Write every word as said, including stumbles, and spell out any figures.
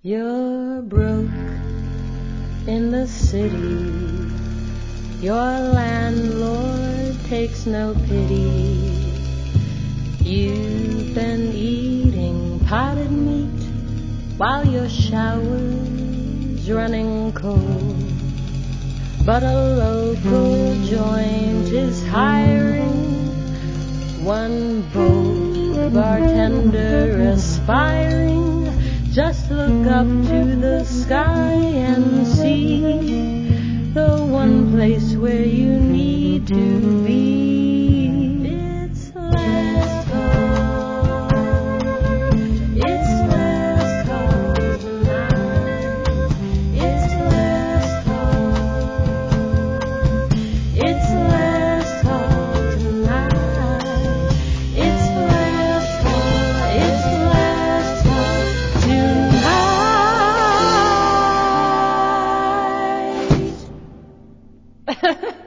You're broke in the city. Your landlord takes no pity. You've been eating potted meat while your shower's running cold. But a local joint is hiring one bold bartender aspiring. Just look up to the sky and see the one place where you need to be. It's last call. It's last call tonight. It's last call. It's last call tonight. It's last call. It's last call tonight.